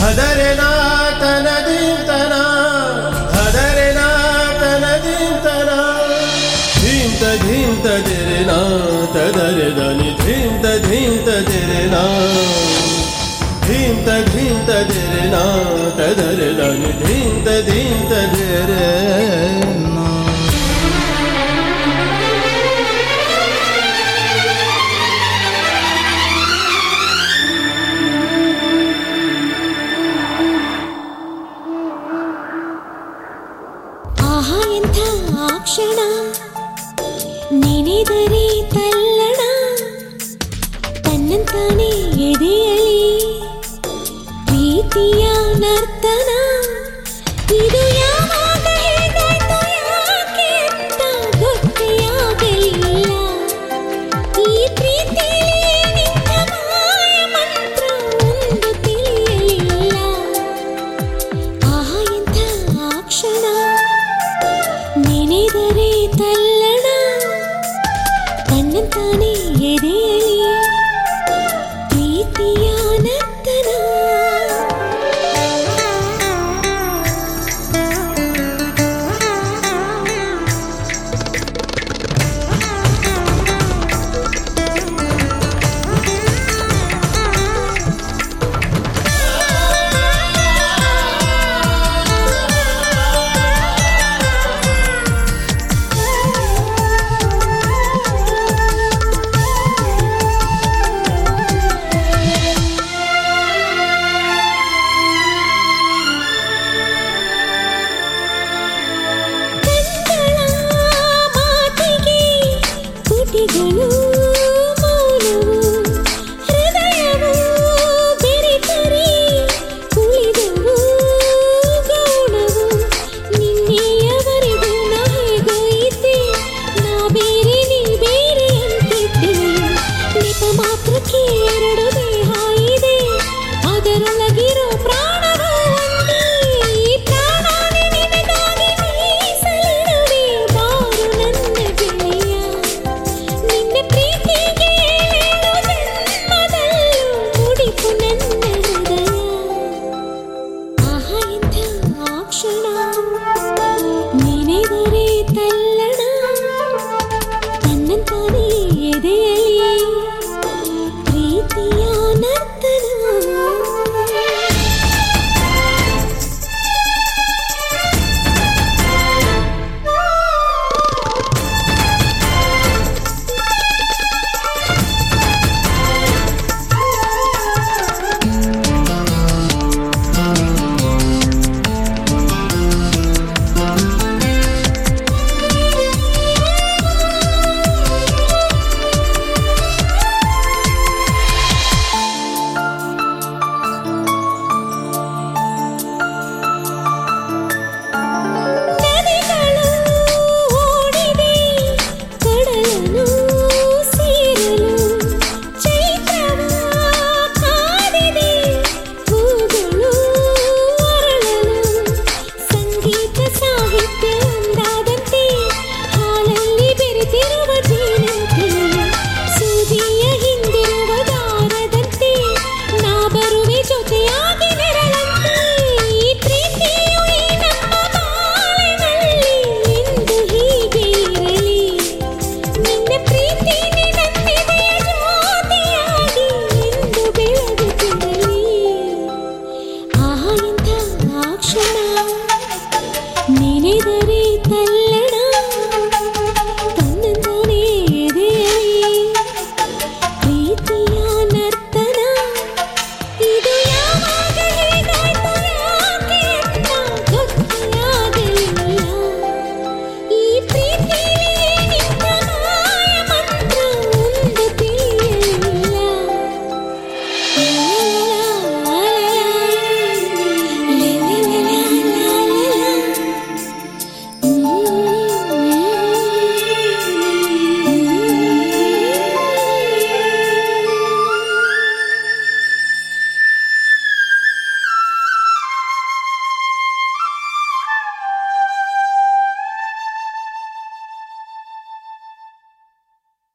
ಹದರೆನಾ ತನದಿಂತನ ಹದರೆನಾ ತನದಿಂತನ ಧೀಂತ ಧೀಂತ ದಿರೆನಾ ತದರೆದನಿ ಧೀಂತ ಧೀಂತ ದಿರೆನಾ ಧೀಂತ ಧೀಂತ ದಿರೆನಾ ತದರೆದನಿ ಧೀಂತ ಧೀಂತ ದಿರೆನಾ. ಆಹಾ ಎಂಥ ಕ್ಷಣ ನೆನೆದರೆ ತಲ್ಲಣ ತನ್ನಂತಾನೆ ಎದೆಯಲಿ ಪ್ರೀತಿಯ ನರ್ತನ ಇದು ಯಾವಾಗ ಹೇಗಾಯ್ತು ಯಾಕೆ ಅಂತ ಗೊತ್ತೇ ಆಗಲಿಲ್ಲ. ಈ ಪ್ರೀತಿಯಲ್ಲಿ ನಿಂತ ಮಾಯ ಮಂತ್ರ ಒಂದು ತಿಳಿಯಲಿಲ್ಲ. ಆಹಾ ಎಂಥ ಕ್ಷಣ ನೆನೆದರೆ ತಲ್ಲಣ ತನ್ನಂತಾನೆ ಎದೆಯಲಿ ಪ್ರೀತಿಯ ನರ್ತನ. ತುಟಿಗಳು ಮೌನವು ಹೃದಯವು ಬೆರೆತರಿ ಕುಳಿದವು ಗೌಣವು ನಿನ್ನೆಯವರೆಗೂ ನಾ ಹೇಗೋ ಇದ್ದೆ ನಾ ಬೇರೆ ನೀ ಬೇರೆ ಅಂತಿದ್ದೆ. ನೆಪ ಮಾತ್ರಕ್ಕೆ ಎರಡು ದೇಹ ಇದೆ ಅದರೊಳಗಿರೋ ಪ್ರಾಣವು ಒಂದೇ. ಈ ಪ್ರಾಣನೇ ನಿನಗಾಗಿ ಮೀಸಲಿಡುವೆ ಬಾರು ನನ್ನ ಗೆಳೆಯ. ನಿನ್ನ ಪ್ರೀತಿಗೆ ಏಳು ಜನ್ಮದಲ್ಲೂ ಮುಡಿಪು ನನ್ನ ಹೃದಯ. ಆಹಾ ಎಂಥ ಕ್ಷಣ ನೆನೆದರೆ ತಲ್ಲಣ ತನ್ನಂತಾನೆ ಎದೆಯಲಿ ಪ್ರೀತಿಯ ನರ್ತನ. ನದಿಗಳು ಓಡಿದೆ ಕಡಲನ್ನು ಸೇರಲು ಚೈತ್ರವ ಕಾದಿದೆ ಹೂಗಳು ಅರಳಲು. ಸಂಗೀತ ಸಾಹಿತ್ಯ ಒಂದಾದಂತೆ ಹಾಲಲ್ಲಿ ಬೆರೆತಿರುವ ಜೇನಂತೆ ಸೂಜಿಯ ಹಿಂದಿರುವ ದಾರದಂತೆ ನಾ ಬರುವೆ ಜೊತೆಯಾಗಿ ನೆರಳಂತೆ. ಈ ಪ್ರೀತಿಯು ಈ ನಮ್ಮ ಬಾಳಿನಲ್ಲಿ ಎಂದು ಹೀಗೆ ಇರಲಿ. ನಿನ್ನ ಪ್ರೀತಿನೇ ನನ್ನೆದೆಯ ಜ್ಯೋತಿಯಾಗಿ ಎಂದು ಬೆಳಗುತ್ತಿರಲಿ. ಆಹಾ ಎಂಥ ಕ್ಷಣ